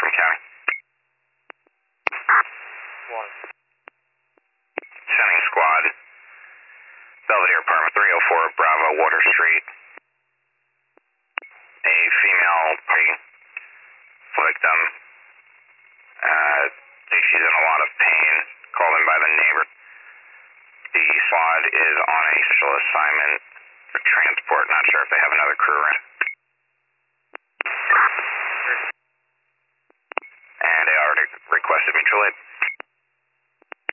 from county. Water. Sending squad. Belvedere Apartment 304 Bravo Water Street. A female party victim. She's in a lot of pain. Called in by the neighbor. The squad is on a special assignment for transport. Not sure if they have another crew around. And they already requested mutual aid.